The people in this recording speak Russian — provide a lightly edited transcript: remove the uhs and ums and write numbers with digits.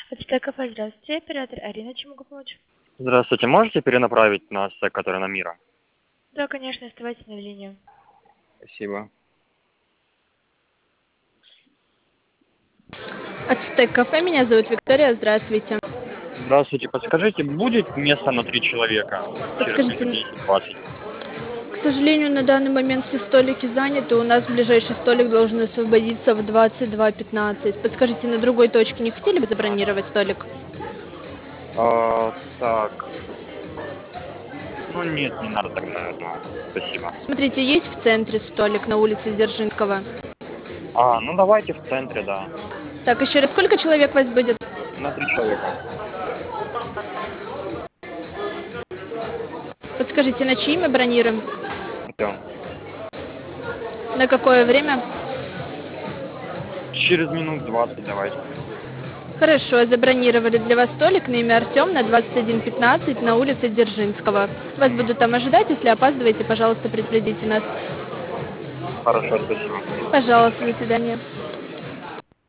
АТП кафе, здравствуйте. Оператор Арина, чем могу помочь? Здравствуйте, можете перенаправить на стек, который на Мира? Да, конечно, оставайтесь на линии. Спасибо. Ацтек кафе, меня зовут Виктория, здравствуйте. Здравствуйте, подскажите, будет место на 3 человека через Подскажите, минут 10-20? к сожалению, на данный момент все столики заняты, у нас ближайший столик должен освободиться в 22:15. Подскажите, на другой точке не хотели бы забронировать столик? Так, ну нет, не надо тогда, наверное. Спасибо. Смотрите, есть в центре столик на улице Дзержинского. Ну давайте в центре, да. Так, еще раз, сколько человек вас будет? На 3 человека. Подскажите, на чьи мы бронируем? Артём. На какое время? Через минут 20 давайте. Хорошо, забронировали для вас столик на имя Артем на 21:15 на улице Дзержинского. Вас будут там ожидать, если опаздываете, пожалуйста, предупредите нас. Хорошо, спасибо. Пожалуйста, до свидания.